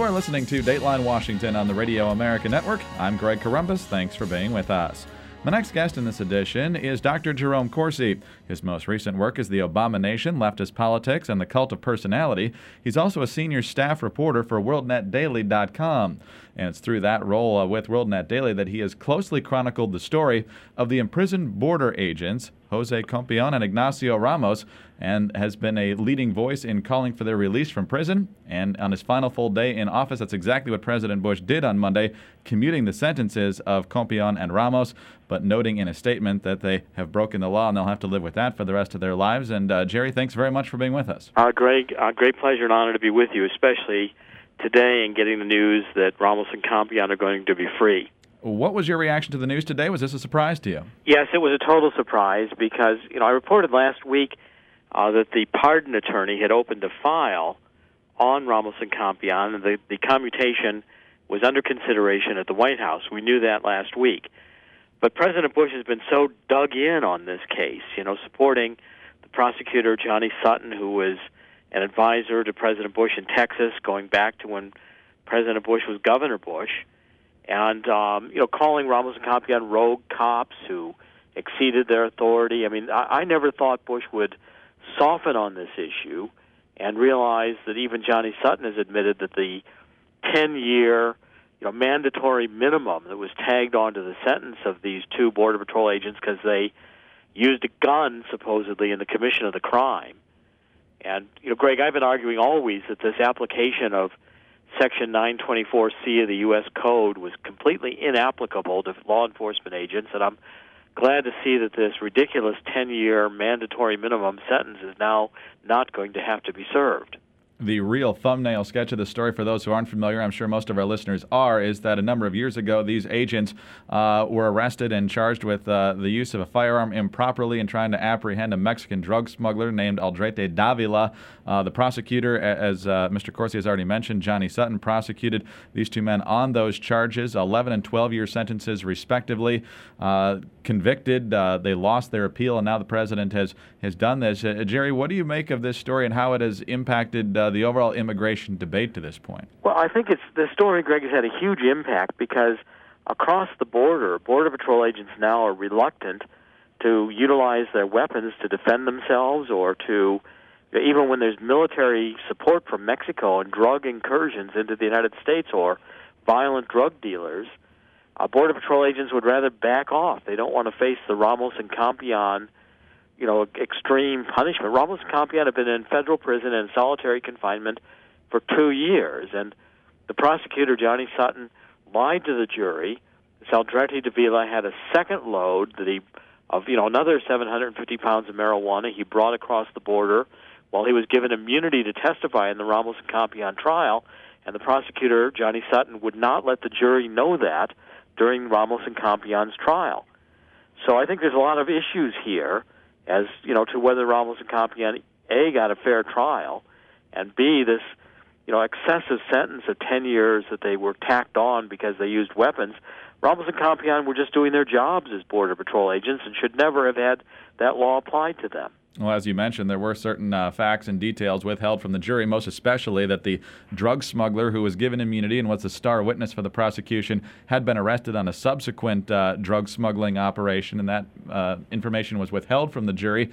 are listening to Dateline Washington on the Radio America Network. I'm Greg Corombos. Thanks for being with us. My next guest in this edition is Dr. Jerome Corsi. His most recent work is The Abomination, Leftist Politics, and the Cult of Personality. He's also a senior staff reporter for WorldNetDaily.com. And it's through that role with WorldNet Daily that he has closely chronicled the story of the imprisoned border agents, Jose Compeon and Ignacio Ramos, and has been a leading voice in calling for their release from prison. And on his final full day in office, that's exactly what President Bush did on Monday, commuting the sentences of Compeon and Ramos, but noting in a statement that they have broken the law and they'll have to live with that for the rest of their lives. And Jerry, thanks very much for being with us. Greg, great pleasure and honor to be with you, especially today and getting the news that Ramos and Compeon are going to be free. What was your reaction to the news today? Was this a surprise to you? Yes, it was a total surprise because, I reported last week that the pardon attorney had opened a file on Ramos and Compeon, and the commutation was under consideration at the White House. We knew that last week. But President Bush has been so dug in on this case, supporting the prosecutor, Johnny Sutton, who was an advisor to President Bush in Texas, going back to when President Bush was Governor Bush, and calling Ramos and Compeon rogue cops who exceeded their authority. I mean, I never thought Bush would soften on this issue and realize that even Johnny Sutton has admitted that the 10-year mandatory minimum that was tagged onto the sentence of these two Border Patrol agents because they used a gun, supposedly, in the commission of the crime. And, Greg, I've been arguing always that this application of Section 924C of the U.S. Code was completely inapplicable to law enforcement agents, and I'm glad to see that this ridiculous 10-year mandatory minimum sentence is now not going to have to be served. The real thumbnail sketch of the story, for those who aren't familiar, I'm sure most of our listeners are, is that a number of years ago, these agents were arrested and charged with the use of a firearm improperly in trying to apprehend a Mexican drug smuggler named Aldrete Davila. The prosecutor, as Mr. Corsi has already mentioned, Johnny Sutton, prosecuted these two men on those charges, 11 and 12-year sentences respectively. Convicted, they lost their appeal, and now the president has done this. Jerry, what do you make of this story and how it has impacted the overall immigration debate to this point? Well, I think the story, Greg, has had a huge impact because across the border, Border Patrol agents now are reluctant to utilize their weapons to defend themselves or to, even when there's military support from Mexico and drug incursions into the United States or violent drug dealers, Border Patrol agents would rather back off. They don't want to face the Ramos and Compeon extreme punishment. Ramos and Compeon have been in federal prison in solitary confinement for 2 years, and the prosecutor, Johnny Sutton, lied to the jury. Aldrete Davila had a second load of another 750 pounds of marijuana he brought across the border while he was given immunity to testify in the Ramos and Compeon trial, and the prosecutor, Johnny Sutton, would not let the jury know that during Ramos and Compeon's trial. So I think there's a lot of issues here as to whether Ramos and Compeon, A, got a fair trial, and B, this excessive sentence of 10 years that they were tacked on because they used weapons. Ramos and Compeon were just doing their jobs as Border Patrol agents and should never have had that law applied to them. Well, as you mentioned, there were certain facts and details withheld from the jury, most especially that the drug smuggler who was given immunity and was the star witness for the prosecution had been arrested on a subsequent drug smuggling operation, and that information was withheld from the jury.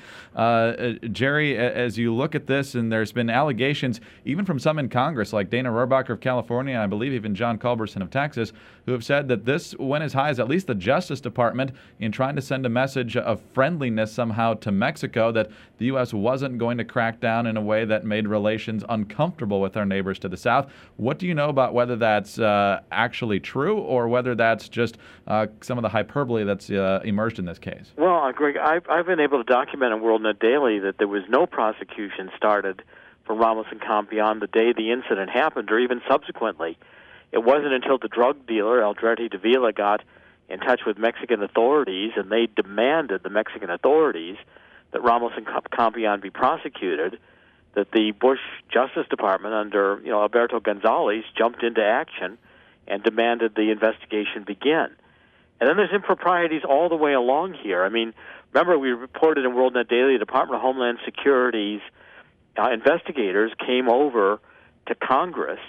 Jerry, as you look at this, and there's been allegations, even from some in Congress, like Dana Rohrabacher of California, and I believe even John Culberson of Texas, who have said that this went as high as at least the Justice Department in trying to send a message of friendliness somehow to Mexico, that the U.S. wasn't going to crack down in a way that made relations uncomfortable with our neighbors to the south. What do you know about whether that's actually true or whether that's just some of the hyperbole that's emerged in this case? Well, Greg, I've been able to document on WorldNet Daily that there was no prosecution started for Ramos and Compeon the day the incident happened or even subsequently. It wasn't until the drug dealer, Aldrete Davila, got in touch with Mexican authorities and they demanded the Mexican authorities that Ramos and Compeon be prosecuted, that the Bush Justice Department under Alberto Gonzales jumped into action and demanded the investigation begin. And then there's improprieties all the way along here. I mean, remember we reported in WorldNet Daily, the Department of Homeland Security's investigators came over to Congress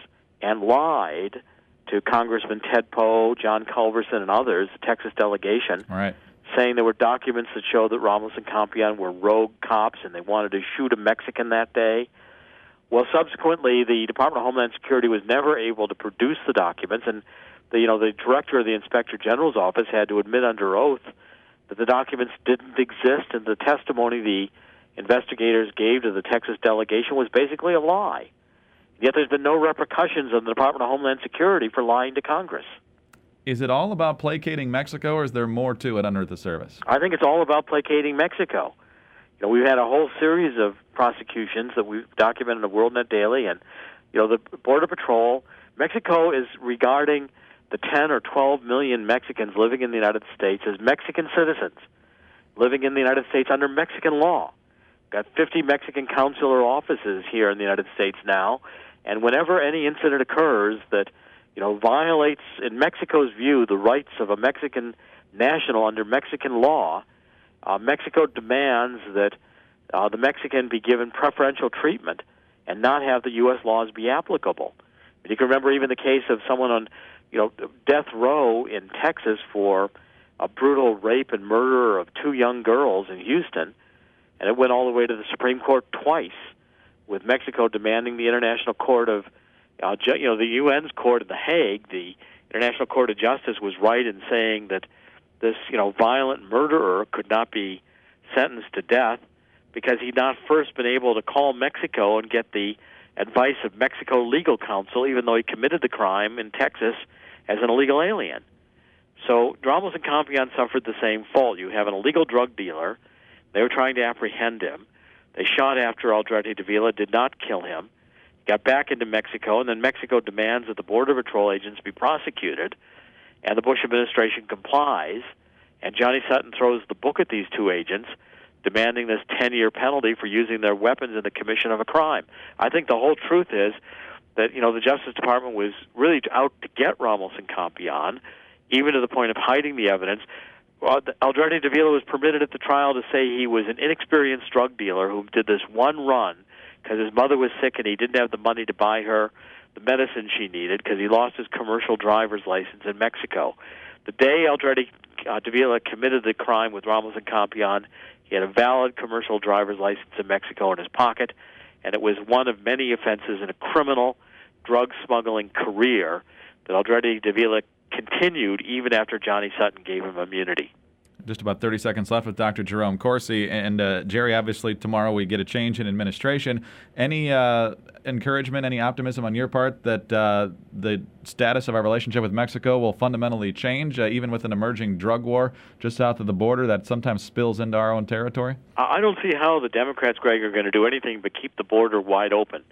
and lied to Congressman Ted Poe, John Culverson, and others, the Texas delegation, Right. saying there were documents that showed that Ramos and Campion were rogue cops and they wanted to shoot a Mexican that day. Well, subsequently, the Department of Homeland Security was never able to produce the documents, and the director of the Inspector General's office had to admit under oath that the documents didn't exist, and the testimony the investigators gave to the Texas delegation was basically a lie. Yet there's been no repercussions on the Department of Homeland Security for lying to Congress. Is it all about placating Mexico, or is there more to it under the service? I think it's all about placating Mexico. We've had a whole series of prosecutions that we've documented in the WorldNet Daily, and the Border Patrol, Mexico is regarding the 10 or 12 million Mexicans living in the United States as Mexican citizens living in the United States under Mexican law. Got 50 Mexican consular offices here in the United States now, and whenever any incident occurs that violates, in Mexico's view, the rights of a Mexican national under Mexican law, Mexico demands that the Mexican be given preferential treatment and not have the U.S. laws be applicable. And you can remember even the case of someone on death row in Texas for a brutal rape and murder of 2 young girls in Houston, and it went all the way to the Supreme Court twice, with Mexico demanding the International Court of, the UN's court in The Hague, the International Court of Justice, was right in saying that this, violent murderer could not be sentenced to death because he'd not first been able to call Mexico and get the advice of Mexico legal counsel, even though he committed the crime in Texas as an illegal alien. So Ramos and Campion suffered the same fault. You have an illegal drug dealer. They were trying to apprehend him. They shot after Aldrete Davila, did not kill him. He got back into Mexico, and then Mexico demands that the Border Patrol agents be prosecuted, and the Bush administration complies, and Johnny Sutton throws the book at these 2 agents, demanding this 10-year penalty for using their weapons in the commission of a crime. I think the whole truth is that, the Justice Department was really out to get Ramos and Campion, even to the point of hiding the evidence. Aldrete Davila was permitted at the trial to say he was an inexperienced drug dealer who did this one run because his mother was sick and he didn't have the money to buy her the medicine she needed because he lost his commercial driver's license in Mexico. The day Aldrete Davila committed the crime with Ramos and Campion, he had a valid commercial driver's license in Mexico in his pocket, and it was one of many offenses in a criminal drug smuggling career that Aldrete Davila continued even after Johnny Sutton gave him immunity. Just about 30 seconds left with Dr. Jerome Corsi. And Jerry, obviously tomorrow we get a change in administration. Any encouragement, any optimism on your part that the status of our relationship with Mexico will fundamentally change, even with an emerging drug war just south of the border that sometimes spills into our own territory? I don't see how the Democrats, Greg, are going to do anything but keep the border wide open.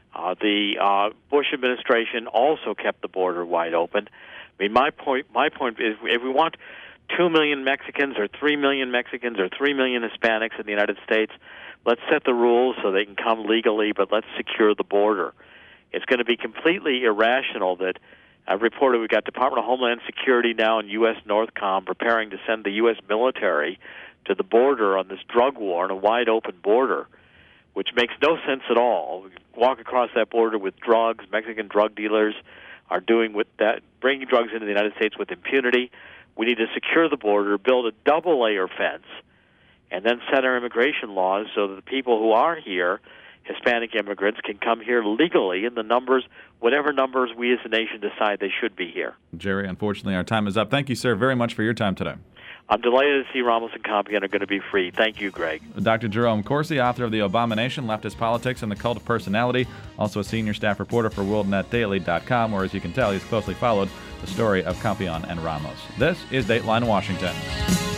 The Bush administration also kept the border wide open. I mean, my point is, if we want 2 million Mexicans or 3 million Mexicans or 3 million Hispanics in the United States, let's set the rules so they can come legally, but let's secure the border. It's going to be completely irrational that I've reported we've got Department of Homeland Security now and U.S. NORTHCOM preparing to send the U.S. military to the border on this drug war on a wide-open border, which makes no sense at all. We walk across that border with drugs. Mexican drug dealers are doing with that, bringing drugs into the United States with impunity. We need to secure the border, build a double-layer fence, and then set our immigration laws so that the people who are here, Hispanic immigrants, can come here legally in the numbers, whatever numbers we as a nation decide they should be here. Jerry, unfortunately, our time is up. Thank you, sir, very much for your time today. I'm delighted to see Ramos and Campion are going to be free. Thank you, Greg. Dr. Jerome Corsi, author of The Abomination, Leftist Politics, and the Cult of Personality, also a senior staff reporter for WorldNetDaily.com, where, as you can tell, he's closely followed the story of Campion and Ramos. This is Dateline Washington.